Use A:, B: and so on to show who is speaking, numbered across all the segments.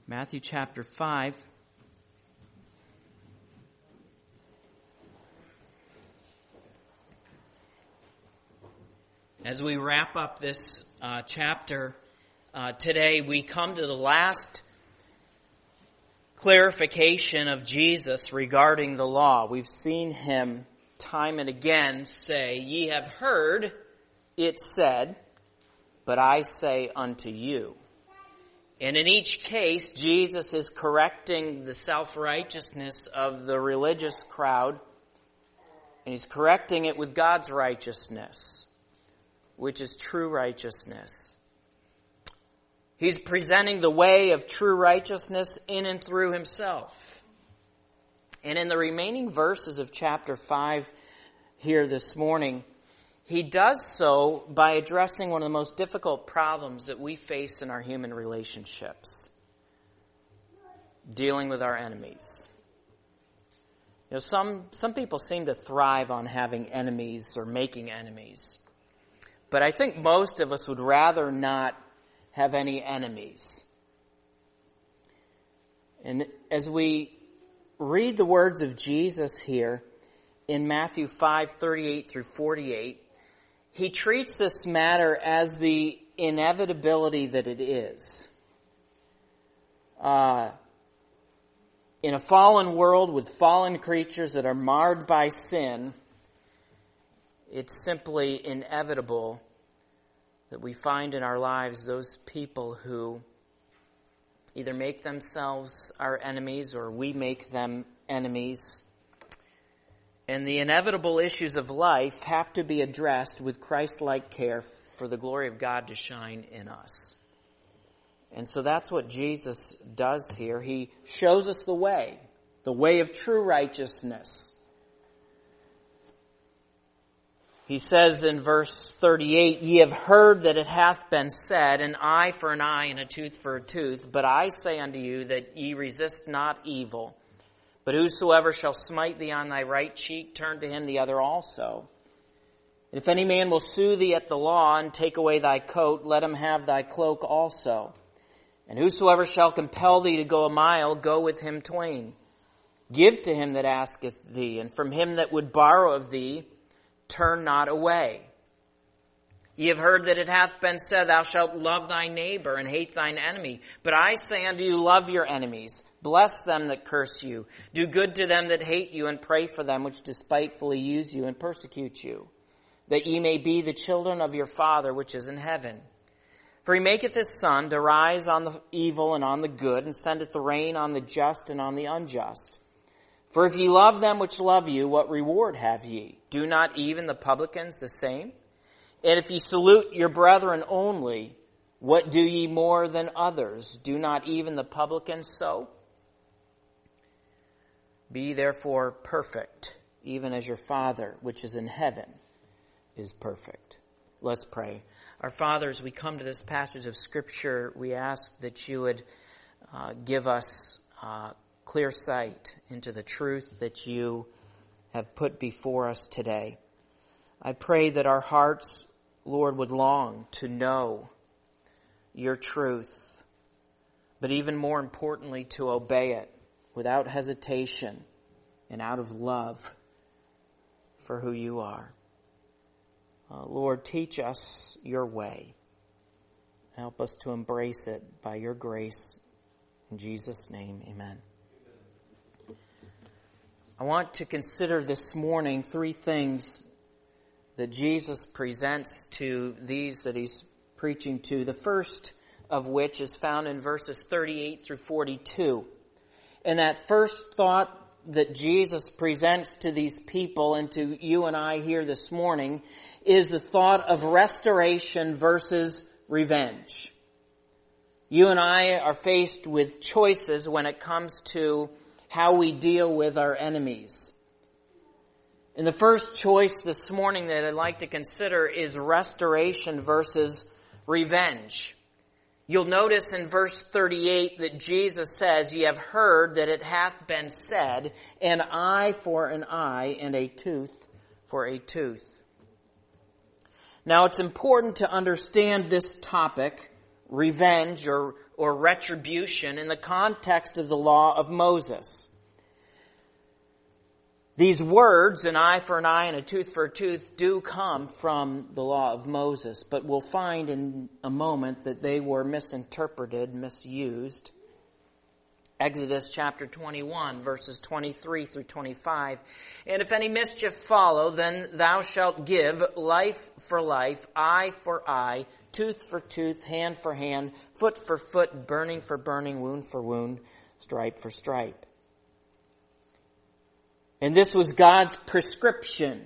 A: Matthew chapter 5. As we wrap up this chapter today, we come to the last clarification of Jesus regarding the law. We've seen him time and again say, "Ye have heard it said, but I say unto you." And in each case, Jesus is correcting the self-righteousness of the religious crowd, and he's correcting it with God's righteousness, which is true righteousness. He's presenting the way of true righteousness in and through himself. And in the remaining verses of chapter 5 here this morning, he does so by addressing one of the most difficult problems that we face in our human relationships: dealing with our enemies. You know, some people seem to thrive on having enemies or making enemies. But I think most of us would rather not have any enemies. And as we read the words of Jesus here in Matthew 5:38 through 48, he treats this matter as the inevitability that it is. In a fallen world with fallen creatures that are marred by sin, it's simply inevitable that we find in our lives those people who either make themselves our enemies or we make them enemies. And the inevitable issues of life have to be addressed with Christ-like care for the glory of God to shine in us. And so that's what Jesus does here. He shows us the way of true righteousness. He says in verse 38, "Ye have heard that it hath been said, an eye for an eye and a tooth for a tooth. But I say unto you that ye resist not evil. But whosoever shall smite thee on thy right cheek, turn to him the other also. And if any man will sue thee at the law and take away thy coat, let him have thy cloak also. And whosoever shall compel thee to go a mile, go with him twain. Give to him that asketh thee, and from him that would borrow of thee, turn not away. Ye have heard that it hath been said, Thou shalt love thy neighbor and hate thine enemy. But I say unto you, love your enemies. Bless them that curse you. Do good to them that hate you, and pray for them which despitefully use you and persecute you, that ye may be the children of your Father which is in heaven. For he maketh his sun to rise on the evil and on the good, and sendeth the rain on the just and on the unjust. For if ye love them which love you, what reward have ye? Do not even the publicans the same? And if ye salute your brethren only, what do ye more than others? Do not even the publicans so? Be therefore perfect, even as your Father which is in heaven is perfect." Let's pray. Our Father, as we come to this passage of Scripture, we ask that you would give us clear sight into the truth that you have put before us today. I pray that our hearts, Lord, would long to know your truth, but even more importantly, to obey it without hesitation and out of love for who you are. Lord, teach us your way. Help us to embrace it by your grace. In Jesus' name, amen. I want to consider this morning three things that Jesus presents to these that he's preaching to. The first of which is found in verses 38 through 42. And that first thought that Jesus presents to these people and to you and I here this morning is the thought of restoration versus revenge. You and I are faced with choices when it comes to how we deal with our enemies. And the first choice this morning that I'd like to consider is restoration versus revenge. You'll notice in verse 38 that Jesus says, "Ye have heard that it hath been said, an eye for an eye and a tooth for a tooth." Now it's important to understand this topic, revenge or or retribution in the context of the law of Moses. These words, an eye for an eye and a tooth for a tooth, do come from the law of Moses, but we'll find in a moment that they were misinterpreted, misused. Exodus chapter 21, verses 23 through 25. And if any mischief follow, then thou shalt give life for life, eye for eye, tooth for tooth, hand for hand, foot for foot, burning for burning, wound for wound, stripe for stripe. And this was God's prescription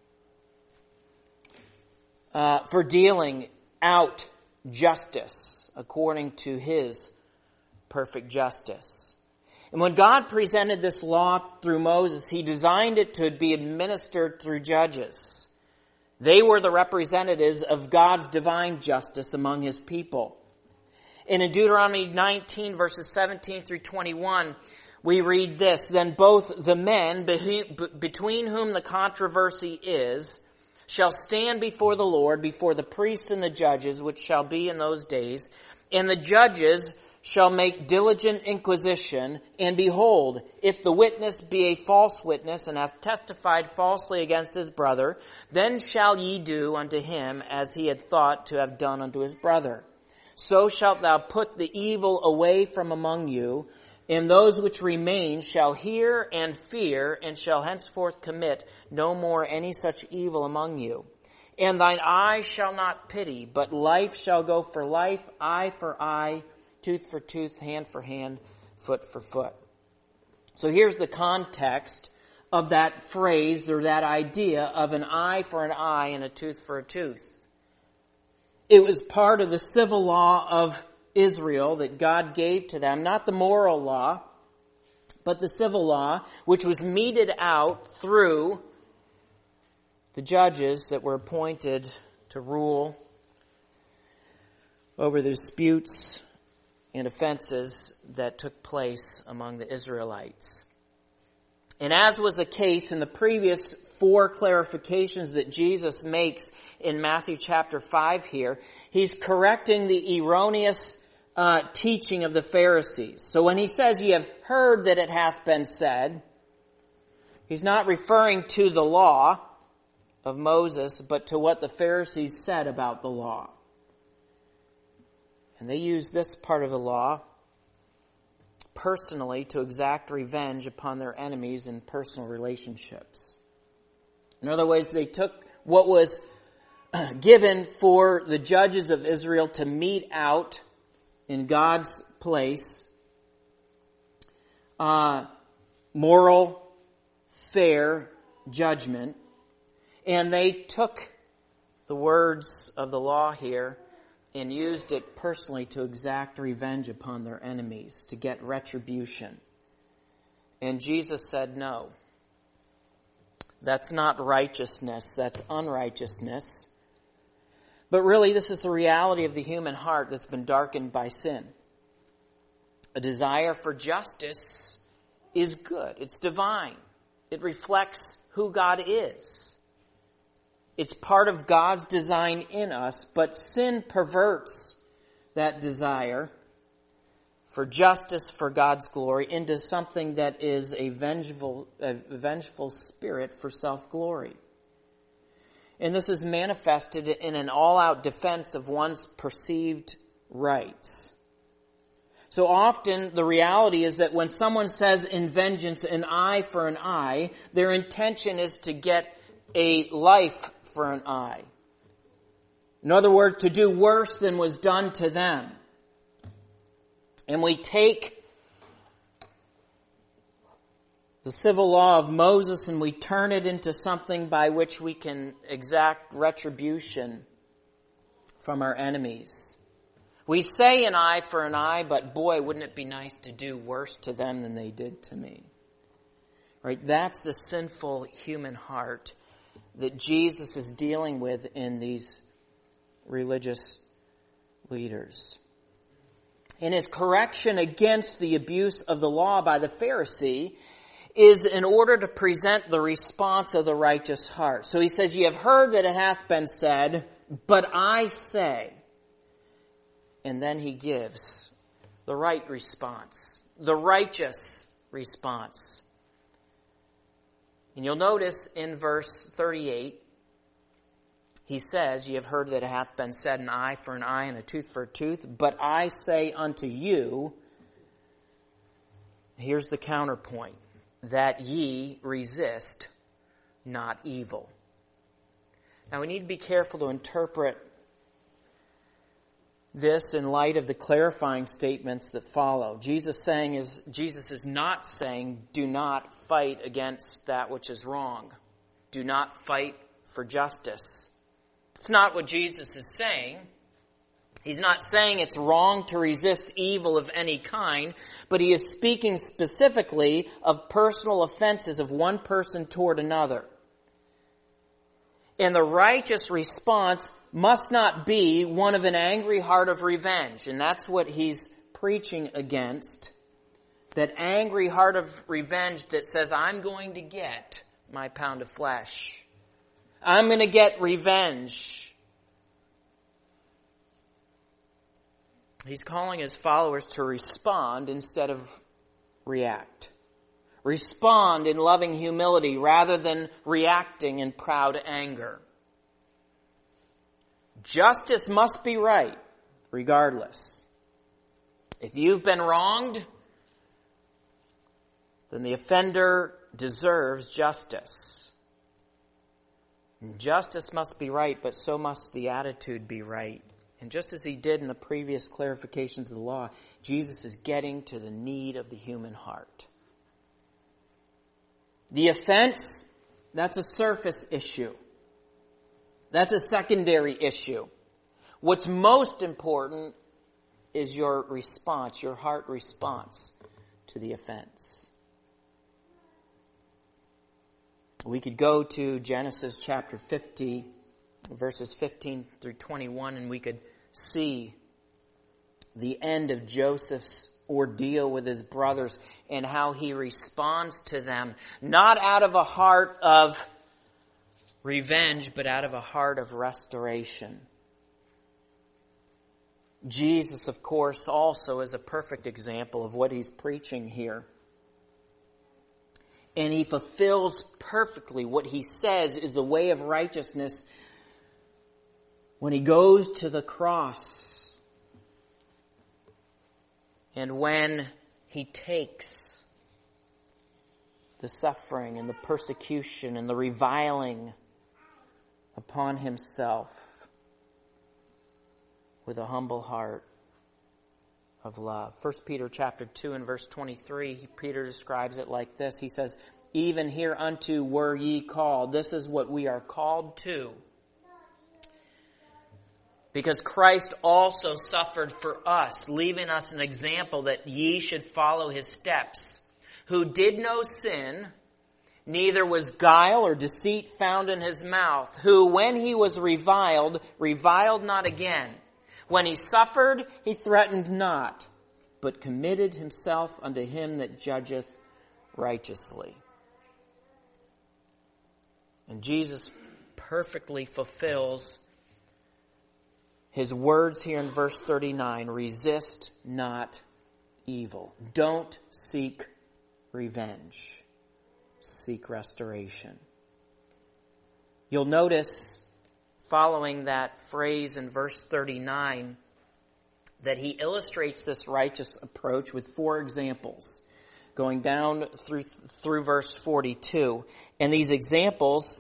A: for dealing out justice according to His perfect justice. And when God presented this law through Moses, He designed it to be administered through judges. They were the representatives of God's divine justice among His people. And in Deuteronomy 19, verses 17 through 21, we read this, then both the men between whom the controversy is shall stand before the Lord, before the priests and the judges, which shall be in those days. And the judges shall make diligent inquisition. And behold, if the witness be a false witness, and hath testified falsely against his brother, then shall ye do unto him as he had thought to have done unto his brother. So shalt thou put the evil away from among you, and those which remain shall hear and fear, and shall henceforth commit no more any such evil among you. And thine eye shall not pity, but life shall go for life, eye for eye, tooth for tooth, hand for hand, foot for foot. So here's the context of that phrase, or that idea of an eye for an eye and a tooth for a tooth. It was part of the civil law of Israel that God gave to them, not the moral law, but the civil law, which was meted out through the judges that were appointed to rule over the disputes and offenses that took place among the Israelites. And as was the case in the previous 4 clarifications that Jesus makes in Matthew chapter 5 here, He's correcting the erroneous teaching of the Pharisees. So when He says, ye have heard that it hath been said, He's not referring to the law of Moses, but to what the Pharisees said about the law. And they used this part of the law personally to exact revenge upon their enemies in personal relationships. In other words, they took what was given for the judges of Israel to mete out in God's place moral, fair judgment, and they took the words of the law here and used it personally to exact revenge upon their enemies, to get retribution. And Jesus said, no, that's not righteousness, that's unrighteousness. But really, this is the reality of the human heart that's been darkened by sin. A desire for justice is good. It's divine. It reflects who God is. It's part of God's design in us, but sin perverts that desire for justice, for God's glory, into something that is a vengeful spirit for self-glory. And this is manifested in an all-out defense of one's perceived rights. So often the reality is that when someone says in vengeance, an eye for an eye, their intention is to get a life for an eye. In other words, to do worse than was done to them. And we take the civil law of Moses and we turn it into something by which we can exact retribution from our enemies. We say an eye for an eye, but boy, wouldn't it be nice to do worse to them than they did to me. Right? That's the sinful human heart that Jesus is dealing with in these religious leaders. And His correction against the abuse of the law by the Pharisee is in order to present the response of the righteous heart. So He says, ye have heard that it hath been said, but I say. And then He gives the right response, the righteous response. And you'll notice in verse 38, he says, "Ye have heard that it hath been said, an eye for an eye and a tooth for a tooth. But I say unto you," here's the counterpoint, "that ye resist not evil." Now we need to be careful to interpret this in light of the clarifying statements that follow. Jesus is not saying, do not fight against that which is wrong. Do not fight for justice. It's not what Jesus is saying. He's not saying it's wrong to resist evil of any kind, but he is speaking specifically of personal offenses of one person toward another. And the righteous response must not be one of an angry heart of revenge. And that's what he's preaching against. That angry heart of revenge that says, I'm going to get my pound of flesh. I'm going to get revenge. He's calling his followers to respond instead of react. Respond in loving humility rather than reacting in proud anger. Justice must be right, regardless. If you've been wronged, then the offender deserves justice. And justice must be right, but so must the attitude be right. And just as he did in the previous clarifications of the law, Jesus is getting to the need of the human heart. The offense, that's a surface issue. That's a secondary issue. What's most important is your response, your heart response to the offense. We could go to Genesis chapter 50, verses 15 through 21, and we could see the end of Joseph's ordeal with his brothers and how he responds to them, not out of a heart of revenge, but out of a heart of restoration. Jesus, of course, also is a perfect example of what he's preaching here. And he fulfills perfectly what he says is the way of righteousness when he goes to the cross. And when he takes the suffering and the persecution and the reviling upon himself with a humble heart of love. 1 Peter chapter 2 and verse 23, Peter describes it like this. He says, "Even hereunto were ye called." This is what we are called to. Because Christ also suffered for us, leaving us an example that ye should follow his steps, who did no sin, neither was guile or deceit found in his mouth, who when he was reviled not again. When he suffered, he threatened not, but committed himself unto him that judgeth righteously. And Jesus perfectly fulfills his words here in verse 39, resist not evil. Don't seek revenge. Seek restoration. You'll notice, following that phrase in verse 39, that he illustrates this righteous approach with 4 examples, going down through verse 42. And these examples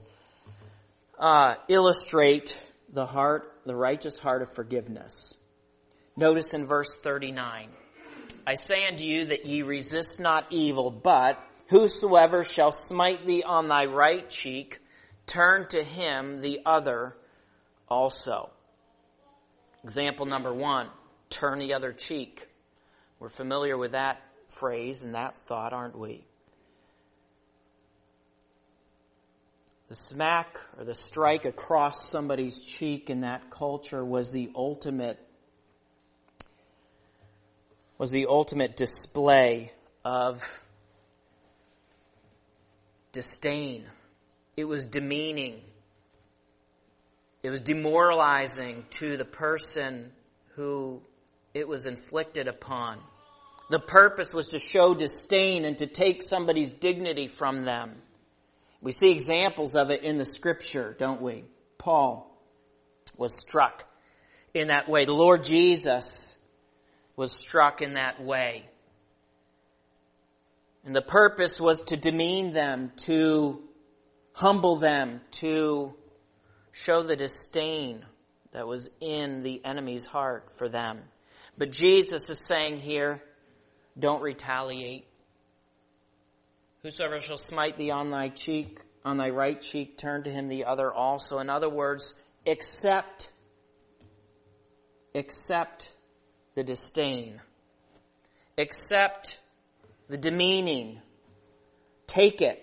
A: illustrate the righteous heart of forgiveness. Notice in verse 39, I say unto you that ye resist not evil, but whosoever shall smite thee on thy right cheek, turn to him the other also. Example number 1, turn the other cheek. We're familiar with that phrase and that thought, aren't we? The smack or the strike across somebody's cheek in that culture was the ultimate display of disdain. It was demeaning. It was demoralizing to the person who it was inflicted upon. The purpose was to show disdain and to take somebody's dignity from them. We see examples of it in the Scripture, don't we? Paul was struck in that way. The Lord Jesus was struck in that way. And the purpose was to demean them, to humble them, to show the disdain that was in the enemy's heart for them. But Jesus is saying here, don't retaliate. Whosoever shall smite thee on thy right cheek, turn to him the other also. In other words, accept the disdain. Accept the demeaning. Take it.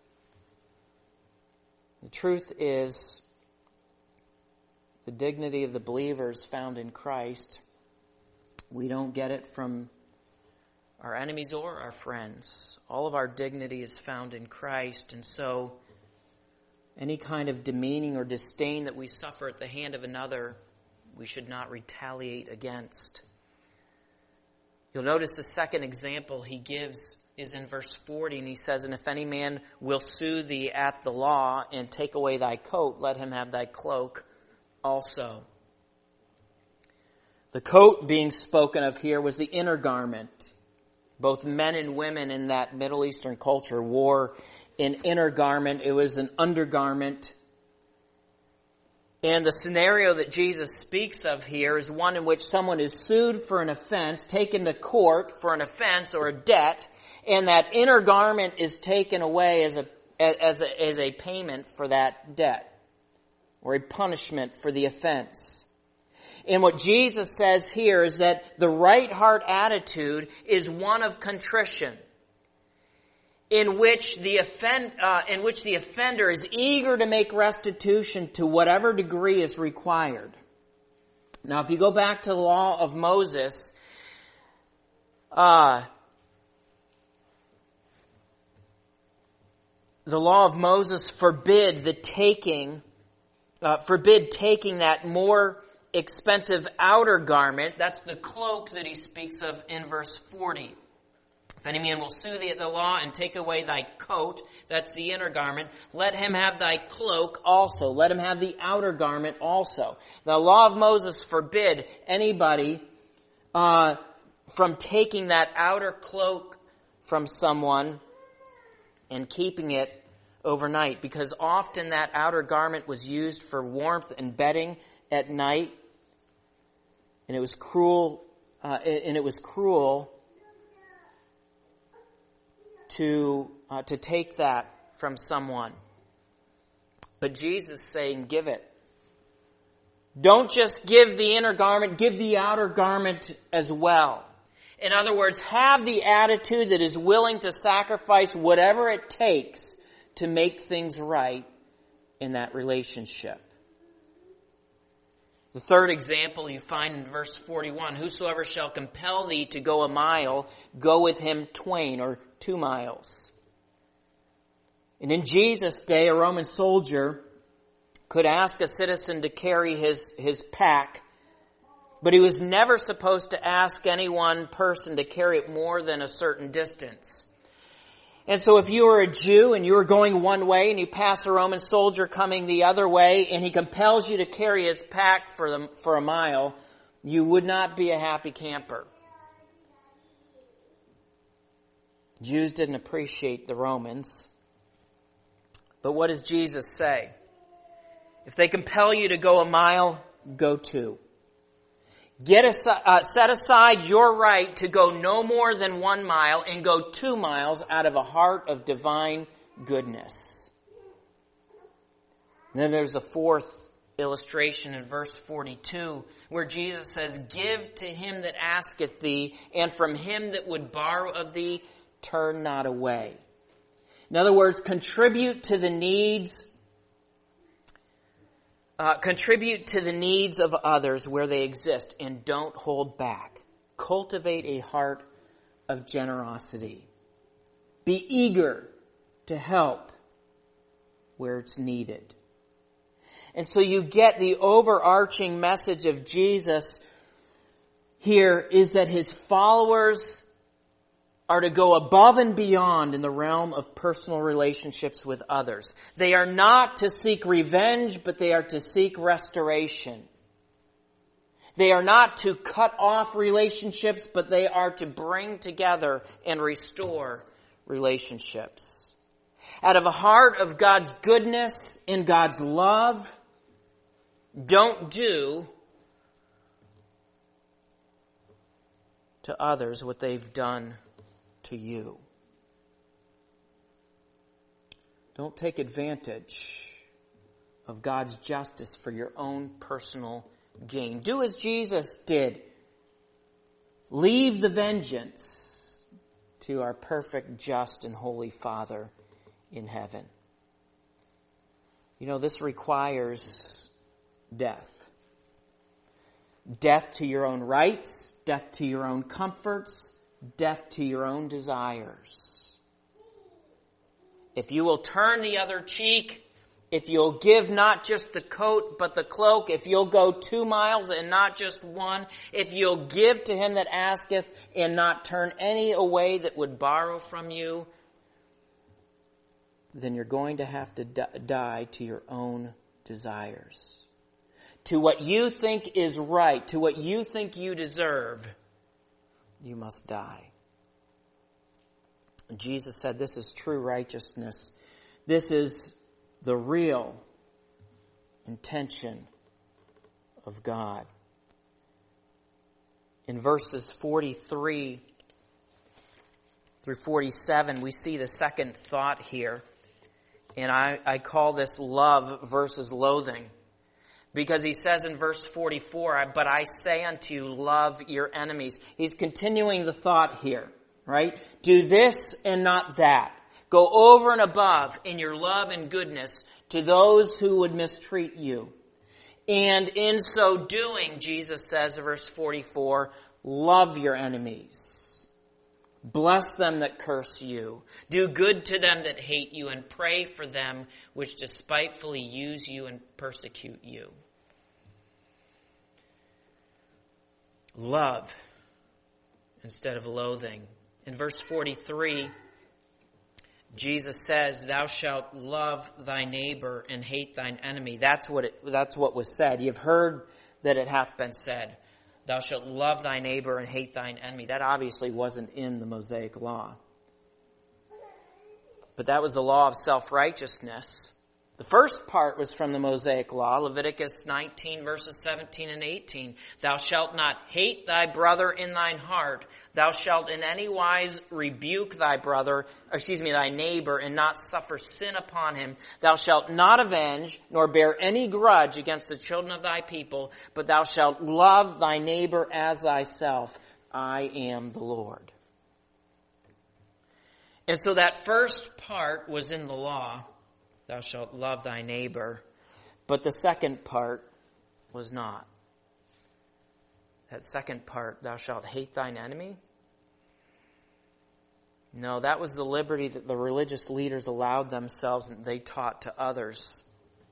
A: The truth is, the dignity of the believers found in Christ, we don't get it from our enemies or our friends. All of our dignity is found in Christ, and so any kind of demeaning or disdain that we suffer at the hand of another, we should not retaliate against. You'll notice the second example he gives is in verse 40, and he says, "And if any man will sue thee at the law and take away thy coat, let him have thy cloak also." The coat being spoken of here was the inner garment. Both men and women in that Middle Eastern culture wore an inner garment. It was an undergarment. And the scenario that Jesus speaks of here is one in which someone is sued for an offense, taken to court for an offense or a debt, and that inner garment is taken away as a payment for that debt or a punishment for the offense. And what Jesus says here is that the right heart attitude is one of contrition, in which the offender is eager to make restitution to whatever degree is required. Now, if you go back to the law of Moses, the law of Moses forbid taking that more expensive outer garment. That's the cloak that he speaks of in verse 40. If any man will sue thee at the law and take away thy coat, that's the inner garment, let him have thy cloak also. Let him have the outer garment also. The law of Moses forbid anybody from taking that outer cloak from someone and keeping it overnight, because often that outer garment was used for warmth and bedding at night, and it was cruel to take that from someone. But Jesus is saying, give it. Don't just give the inner garment, give the outer garment as well. In other words, have the attitude that is willing to sacrifice whatever it takes to make things right in that relationship. The third example you find in verse 41, "Whosoever shall compel thee to go a mile, go with him twain," or 2 miles. And in Jesus' day, a Roman soldier could ask a citizen to carry his pack, but he was never supposed to ask any one person to carry it more than a certain distance. And so if you were a Jew and you were going one way and you pass a Roman soldier coming the other way and he compels you to carry his pack for a mile, you would not be a happy camper. Jews didn't appreciate the Romans. But what does Jesus say? If they compel you to go a mile, go 2. Set aside your right to go no more than 1 mile and go 2 miles out of a heart of divine goodness. And then there's a fourth illustration in verse 42 where Jesus says, "Give to him that asketh thee, and from him that would borrow of thee, turn not away." In other words, contribute to the needs of others where they exist, and don't hold back. Cultivate a heart of generosity. Be eager to help where it's needed. And so you get the overarching message of Jesus here is that his followers are to go above and beyond in the realm of personal relationships with others. They are not to seek revenge, but they are to seek restoration. They are not to cut off relationships, but they are to bring together and restore relationships. Out of a heart of God's goodness and God's love, don't do to others what they've done to you. Don't take advantage of God's justice for your own personal gain. Do as Jesus did. Leave the vengeance to our perfect, just, and holy Father in heaven. You know, this requires death. Death to your own rights, death to your own comforts, death to your own desires. If you will turn the other cheek, if you'll give not just the coat but the cloak, if you'll go 2 miles and not just 1, if you'll give to him that asketh and not turn any away that would borrow from you, then you're going to have to die to your own desires. To what you think is right, to what you think you deserve, you must die. And Jesus said this is true righteousness. This is the real intention of God. In verses 43 through 47, we see the second thought here. And I call this love versus loathing. Because he says in verse 44, but I say unto you, love your enemies. He's continuing the thought here, right? Do this and not that. Go over and above in your love and goodness to those who would mistreat you. And in so doing, Jesus says in verse 44, love your enemies. Bless them that curse you. Do good to them that hate you, and pray for them which despitefully use you and persecute you. Love instead of loathing. In verse 43, Jesus says, thou shalt love thy neighbor and hate thine enemy. That's what was said. You've heard that it hath been said, thou shalt love thy neighbor and hate thine enemy. That obviously wasn't in the Mosaic law. But that was the law of self-righteousness. The first part was from the Mosaic law, Leviticus 19 verses 17 and 18. Thou shalt not hate thy brother in thine heart. Thou shalt in any wise rebuke thy neighbor, and not suffer sin upon him. Thou shalt not avenge, nor bear any grudge against the children of thy people, but thou shalt love thy neighbor as thyself. I am the Lord. And so that first part was in the law. Thou shalt love thy neighbor. But the second part was not. That second part, thou shalt hate thine enemy. No, that was the liberty that the religious leaders allowed themselves and they taught to others.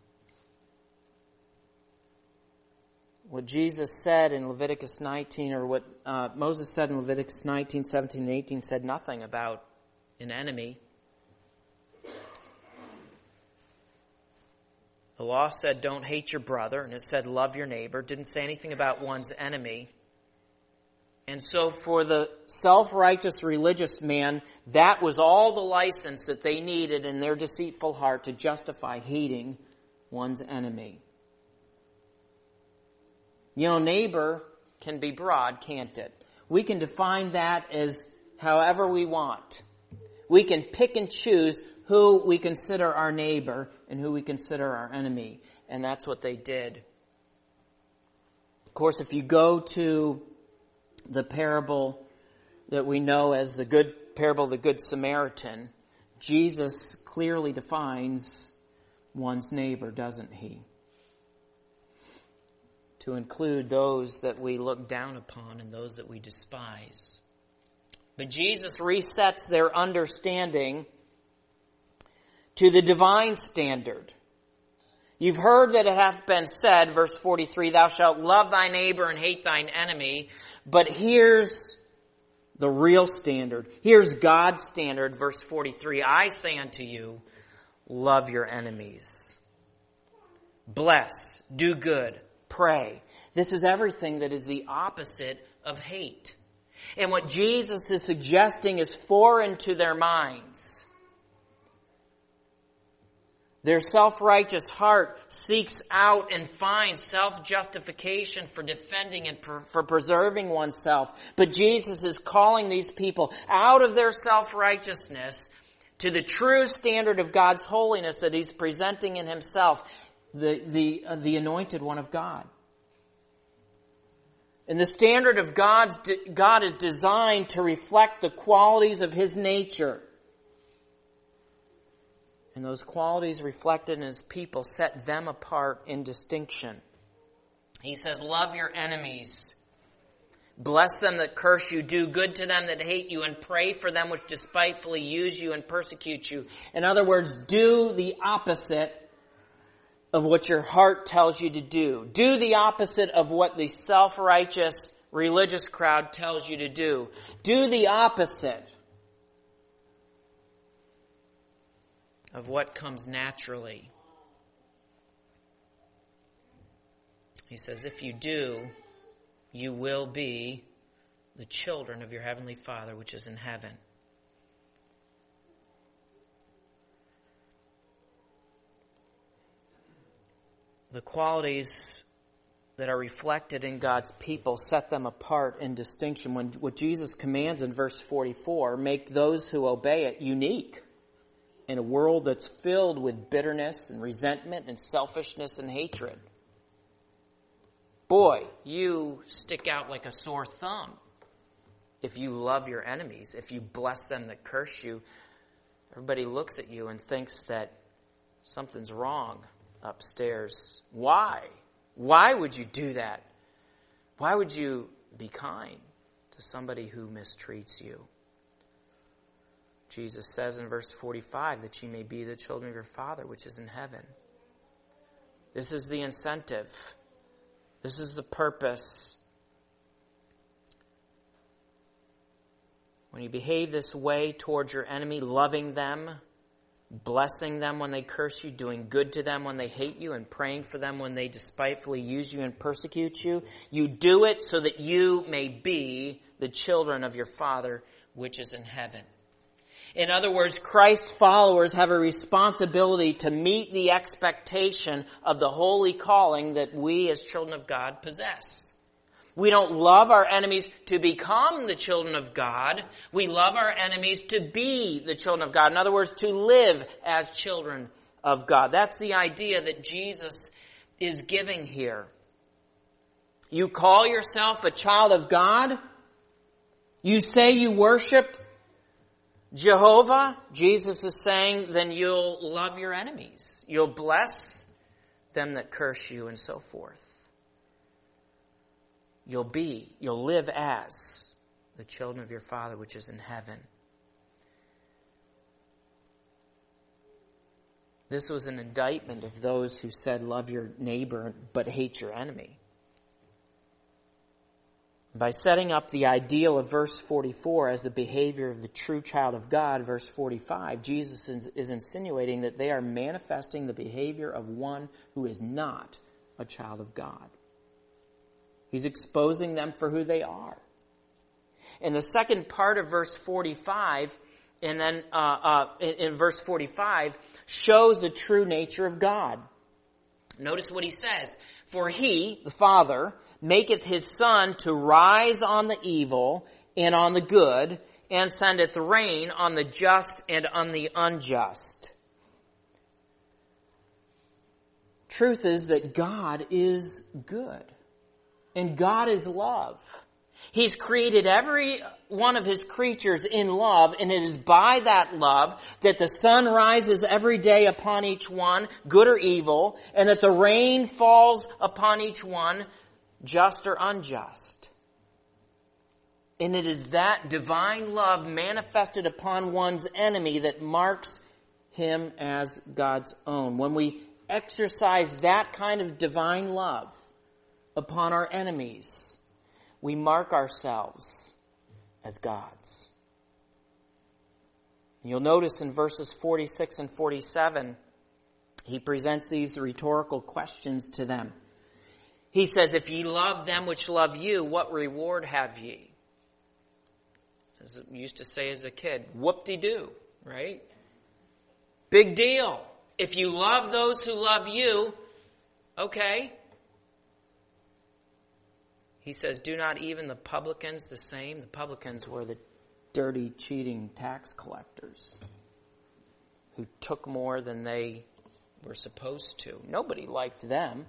A: What Jesus said in Leviticus 19, or what Moses said in Leviticus 19, 17, and 18 said nothing about an enemy. The law said don't hate your brother, and it said love your neighbor. It didn't say anything about one's enemy. And so for the self-righteous religious man, that was all the license that they needed in their deceitful heart to justify hating one's enemy. You know, neighbor can be broad, can't it? We can define that as however we want. We can pick and choose who we consider our neighbor and who we consider our enemy. And that's what they did. Of course, if you go to the parable that we know as the parable of the Good Samaritan, Jesus clearly defines one's neighbor, doesn't he? To include those that we look down upon and those that we despise. But Jesus resets their understanding to the divine standard. You've heard that it hath been said, verse 43, thou shalt love thy neighbor and hate thine enemy. But here's the real standard. Here's God's standard, verse 43. I say unto you, love your enemies. Bless, do good, pray. This is everything that is the opposite of hate. And what Jesus is suggesting is foreign to their minds. Their self-righteous heart seeks out and finds self-justification for defending and for preserving oneself. But Jesus is calling these people out of their self-righteousness to the true standard of God's holiness that He's presenting in Himself, the anointed one of God. And the standard of God is designed to reflect the qualities of His nature. And those qualities reflected in His people set them apart in distinction. He says, love your enemies. Bless them that curse you. Do good to them that hate you. And pray for them which despitefully use you and persecute you. In other words, do the opposite of what your heart tells you to do. Do the opposite of what the self-righteous religious crowd tells you to do. Do the opposite of what comes naturally. He says, if you do, you will be the children of your heavenly Father which is in heaven. The qualities that are reflected in God's people set them apart in distinction. When what Jesus commands in verse 44, make those who obey it unique in a world that's filled with bitterness and resentment and selfishness and hatred. Boy, you stick out like a sore thumb if you love your enemies, if you bless them that curse you. Everybody looks at you and thinks that something's wrong upstairs. Why? Why would you do that? Why would you be kind to somebody who mistreats you? Jesus says in verse 45 that ye may be the children of your Father which is in heaven. This is the incentive. This is the purpose. When you behave this way towards your enemy, loving them, blessing them when they curse you, doing good to them when they hate you, and praying for them when they despitefully use you and persecute you, you do it so that you may be the children of your Father which is in heaven. In other words, Christ's followers have a responsibility to meet the expectation of the holy calling that we as children of God possess. We don't love our enemies to become the children of God. We love our enemies to be the children of God. In other words, to live as children of God. That's the idea that Jesus is giving here. You call yourself a child of God. You say you worship Jehovah. Jesus is saying, then you'll love your enemies. You'll bless them that curse you and so forth. You'll live as the children of your Father which is in heaven. This was an indictment of those who said, love your neighbor but hate your enemy. By setting up the ideal of verse 44 as the behavior of the true child of God, verse 45, Jesus is insinuating that they are manifesting the behavior of one who is not a child of God. He's exposing them for who they are. And the second part of verse 45, and then in verse 45, shows the true nature of God. Notice what he says. For he, the Father, maketh his sun to rise on the evil and on the good, and sendeth rain on the just and on the unjust. Truth is that God is good. And God is love. He's created every one of His creatures in love, and it is by that love that the sun rises every day upon each one, good or evil, and that the rain falls upon each one, just or unjust. And it is that divine love manifested upon one's enemy that marks him as God's own. When we exercise that kind of divine love upon our enemies, we mark ourselves as God's. You'll notice in verses 46 and 47, he presents these rhetorical questions to them. He says, if ye love them which love you, what reward have ye? As I used to say as a kid, whoop-de-doo, right? Big deal. If you love those who love you, okay. He says, do not even the publicans the same? The publicans were the dirty, cheating tax collectors who took more than they were supposed to. Nobody liked them.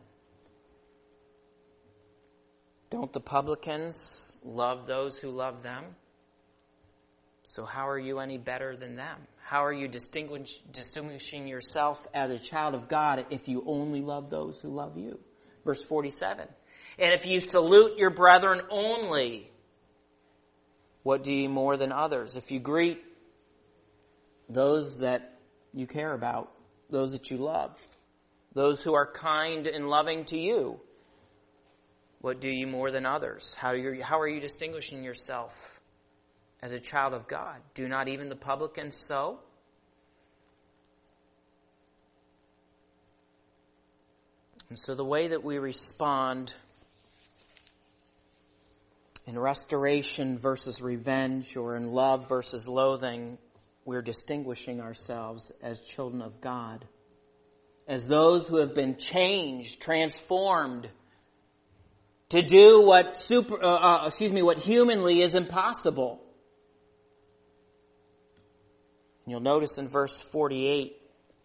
A: Don't the publicans love those who love them? So how are you any better than them? How are you distinguishing yourself as a child of God if you only love those who love you? Verse 47. And if you salute your brethren only, what do you more than others? If you greet those that you care about, those that you love, those who are kind and loving to you, what do you more than others? How are you distinguishing yourself as a child of God? Do not even the publicans so? And so the way that we respond in restoration versus revenge, or in love versus loathing, we're distinguishing ourselves as children of God, as those who have been changed, transformed, to do what humanly is impossible. And you'll notice in verse 48,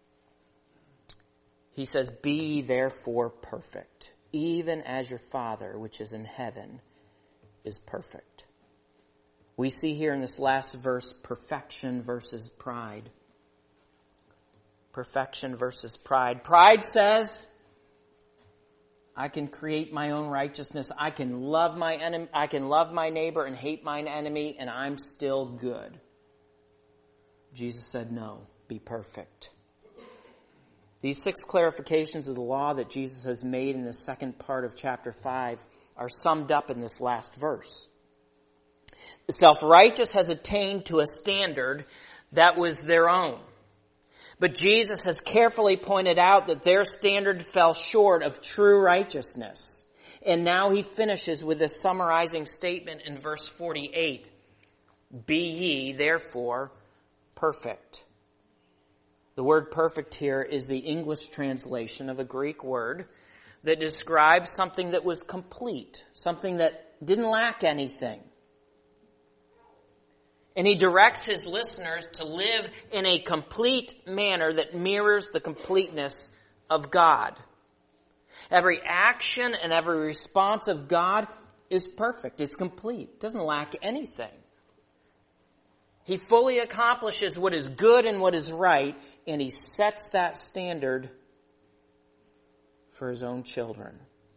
A: he says, be ye therefore perfect, even as your Father which is in heaven is perfect. We see here in this last verse perfection versus pride. Perfection versus pride. Pride says, I can create my own righteousness. I can love my enemy. I can love my neighbor and hate mine enemy, and I'm still good. Jesus said, no, be perfect. These 6 clarifications of the law that Jesus has made in the second part of chapter 5 are summed up in this last verse. The self-righteous has attained to a standard that was their own. But Jesus has carefully pointed out that their standard fell short of true righteousness. And now he finishes with a summarizing statement in verse 48. Be ye, therefore, perfect. The word perfect here is the English translation of a Greek word that describes something that was complete, something that didn't lack anything. And he directs his listeners to live in a complete manner that mirrors the completeness of God. Every action and every response of God is perfect. It's complete. It doesn't lack anything. He fully accomplishes what is good and what is right, and he sets that standard for his own children.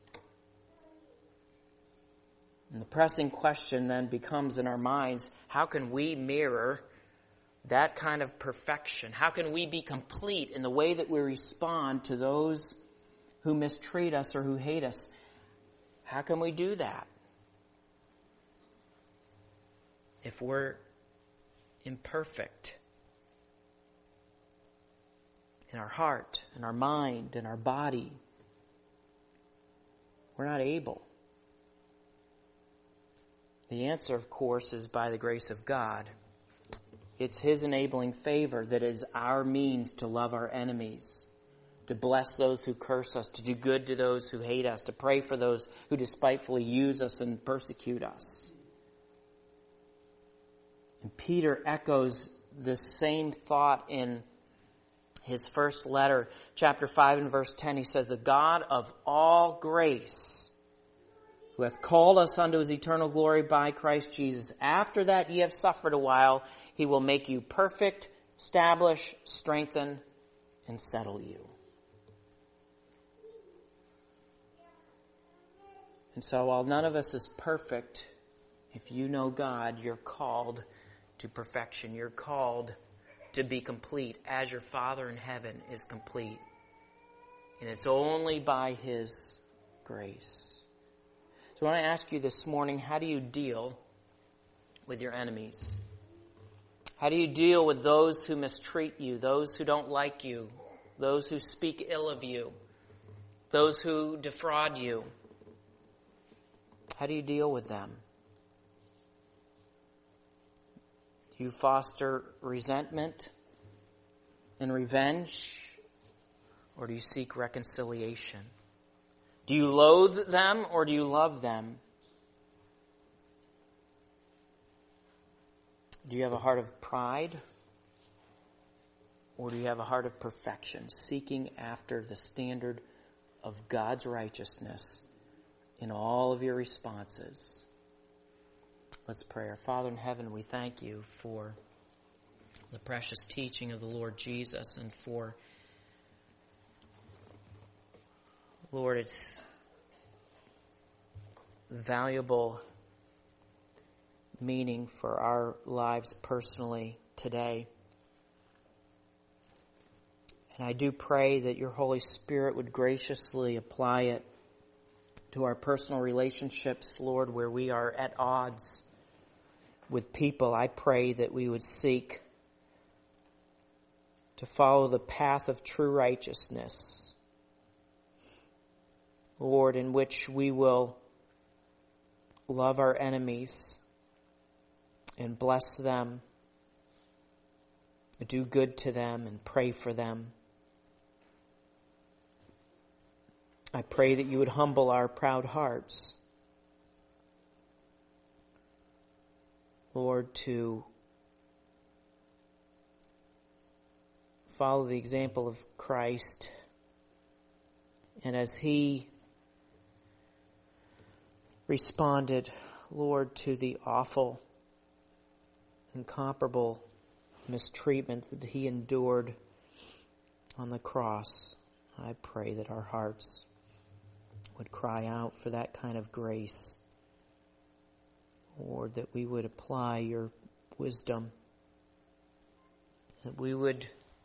A: And the pressing question then becomes in our minds, how can we mirror that kind of perfection? How can we be complete in the way that we respond to those who mistreat us or who hate us? How can we do that if we're imperfect in our heart, in our mind, in our body? We're not able. The answer, of course, is by the grace of God. It's his enabling favor that is our means to love our enemies, to bless those who curse us, to do good to those who hate us, to pray for those who despitefully use us and persecute us. And Peter echoes this same thought in his first letter, chapter 5 and verse 10. He says, the God of all grace, who hath called us unto his eternal glory by Christ Jesus, after that ye have suffered a while, he will make you perfect, establish, strengthen, and settle you. And so while none of us is perfect, if you know God, you're called to perfection. You're called to be complete as your Father in heaven is complete. And it's only by his grace. So I want to ask you this morning, how do you deal with your enemies? How do you deal with those who mistreat you, those who don't like you, those who speak ill of you, those who defraud you? How do you deal with them? Do you foster resentment and revenge, or do you seek reconciliation? Do you loathe them, or do you love them? Do you have a heart of pride, or do you have a heart of perfection, seeking after the standard of God's righteousness in all of your responses? Let's pray. Our Father in heaven, we thank you for the precious teaching of the Lord Jesus, and for, Lord, its valuable meaning for our lives personally today. And I do pray that your Holy Spirit would graciously apply it to our personal relationships, Lord, where we are at odds with people. I pray that we would seek to follow the path of true righteousness, Lord, in which we will love our enemies and bless them, do good to them, and pray for them. I pray that you would humble our proud hearts, Lord, to follow the example of Christ. And as he responded, Lord, to the awful, incomparable mistreatment that he endured on the cross, I pray that our hearts would cry out for that kind of grace. Lord, that we would apply your wisdom, that we would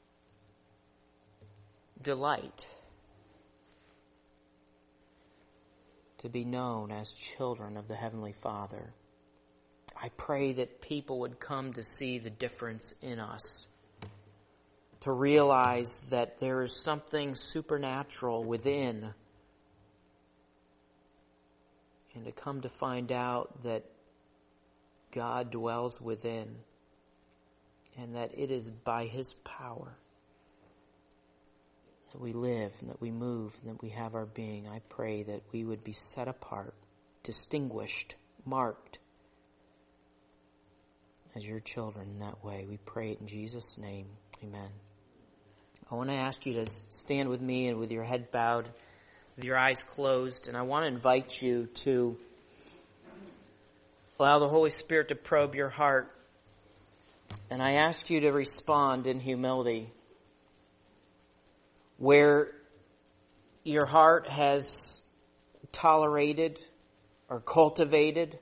A: delight to be known as children of the Heavenly Father. I pray that people would come to see the difference in us, to realize that there is something supernatural within, and to come to find out that God dwells within, and that it is by his power that we live and that we move and that we have our being. I pray that we would be set apart, distinguished, marked as your children in that way. We pray it in Jesus' name. Amen. I want to ask you to stand with me and with your head bowed, with your eyes closed, and I want to invite you to allow the Holy Spirit to probe your heart. And I ask you to respond in humility. Where your heart has tolerated or cultivated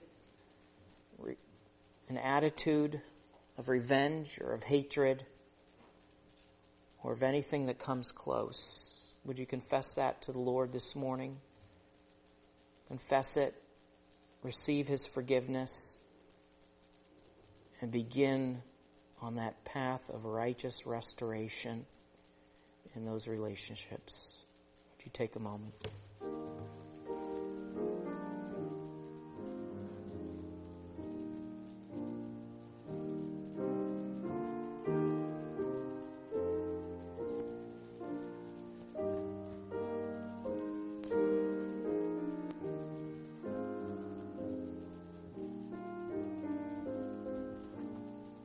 A: an attitude of revenge or of hatred or of anything that comes close, would you confess that to the Lord this morning? Confess it. Receive his forgiveness and begin on that path of righteous restoration in those relationships. Would you take a moment?